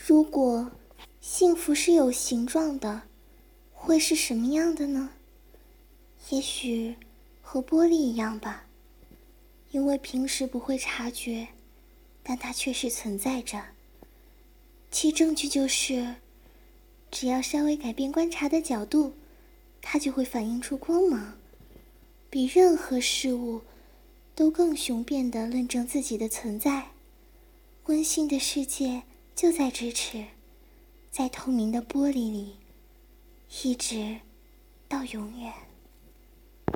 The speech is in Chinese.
如果幸福是有形状的，会是什么样的呢？也许和玻璃一样吧，因为平时不会察觉，但它确实存在着。其证据就是，只要稍微改变观察的角度，它就会反映出光芒，比任何事物都更雄辩地论证自己的存在。温馨的世界就在咫尺，在透明的玻璃里，一直到永远。